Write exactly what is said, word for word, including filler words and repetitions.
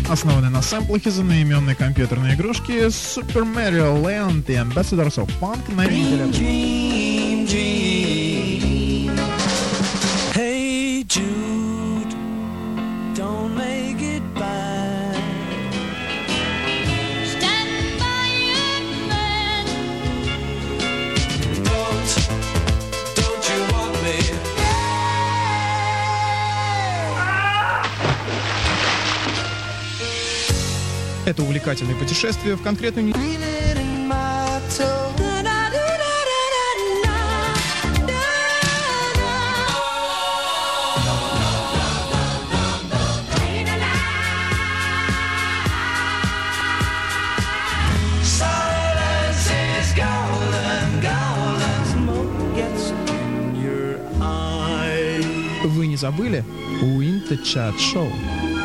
основанный на сэмплах из одноименной компьютерной игрушки Super Mario Land и Ambassadors of Punk на винтеле. Hey Jude, don't make it bad. Stand by your man. Don't, don't you want me? Это увлекательное путешествие в конкретную... Feel it in my toe. Silence is golden, golden smoke gets in your eye. Вы не забыли? Winter Chat Show.